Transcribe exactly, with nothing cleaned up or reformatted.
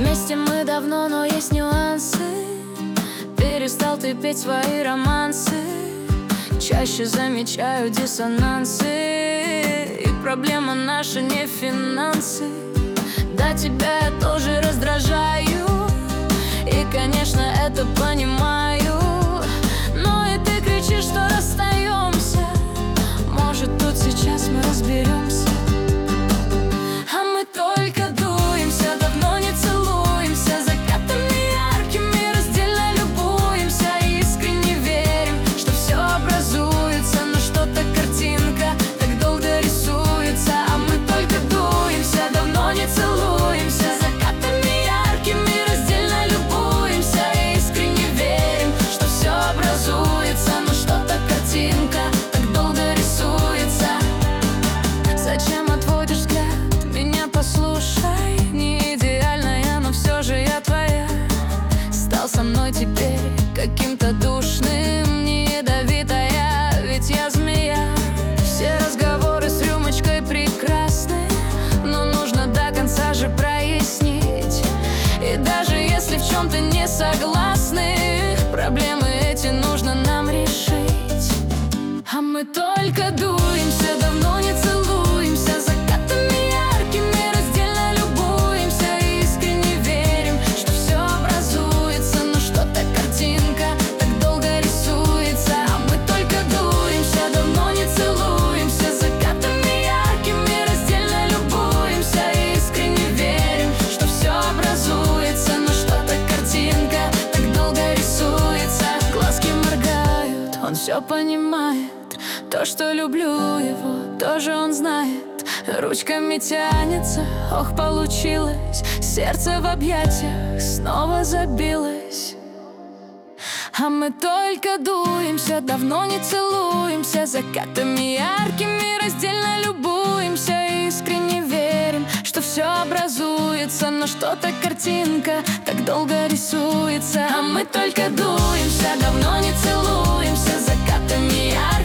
Вместе мы давно, но есть нюансы. Перестал ты петь свои романсы. Чаще замечаю диссонансы. И проблема наша не финансы. Да, тебя я тоже раздражаю. И, конечно, это понимаю. Но и ты кричишь, что расстаемся. Может, тут сейчас мы разберемся. А мы только дуемся, давно не целуемся. Закатами яркими раздельно любуемся. Искренне верим, что все образуется. Но что-то картинка так долго рисуется. А мы только дуемся, давно не целуемся. Закатами яркими раздельно любуемся. Искренне верим, что все образуется. Но что-то картинка так долго рисуется. Зачем отводишь взгляд? Меня послушай, не идеальная, но все же я твоя. Стал со мной теперь каким-то душным, не ядовитая, ведь я змея. Все разговоры с рюмочкой прекрасны, но нужно до конца же прояснить. И даже если в чем-то не согласны, проблемы эти нужно нам решить. А мы только дуемся, давно не целуемся. Закатами яркими раздельно любуемся. Искренне верим, что все образуется. Но что-то картинка так долго рисуется. А мы только дуемся, давно не целуемся. Закатами яркими раздельно любуемся. Искренне верим, что все образуется. Но что-то картинка так долго рисуется. Глазки моргают, он все понимает. То, что люблю его, тоже он знает. Ручками тянется, ох, получилось. Сердце в объятиях снова забилось. А мы только дуемся, давно не целуемся. Закатами яркими раздельно любуемся. Искренне верим, что все образуется. Но что-то картинка так долго рисуется. А мы только дуемся, давно не целуемся. Закатами яркими